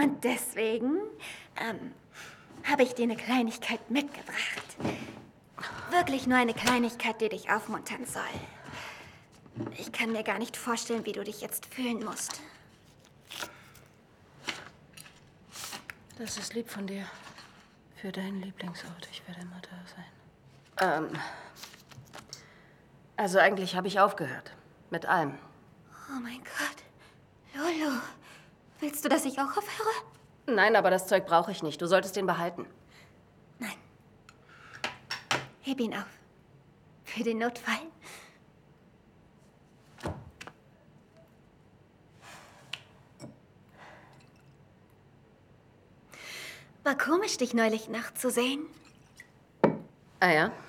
Und deswegen habe ich dir eine Kleinigkeit mitgebracht. Wirklich nur eine Kleinigkeit, die dich aufmuntern soll. Ich kann mir gar nicht vorstellen, wie du dich jetzt fühlen musst. Das ist lieb von dir. Für deinen Lieblingsort. Ich werde immer da sein. Also eigentlich habe ich aufgehört. Mit allem. Oh mein Gott. Lulu, willst du, dass ich auch aufhöre? Nein, aber das Zeug brauche ich nicht. Du solltest den behalten. Nein. Heb ihn auf. Für den Notfall. War komisch, dich neulich nachzusehen. Ah ja?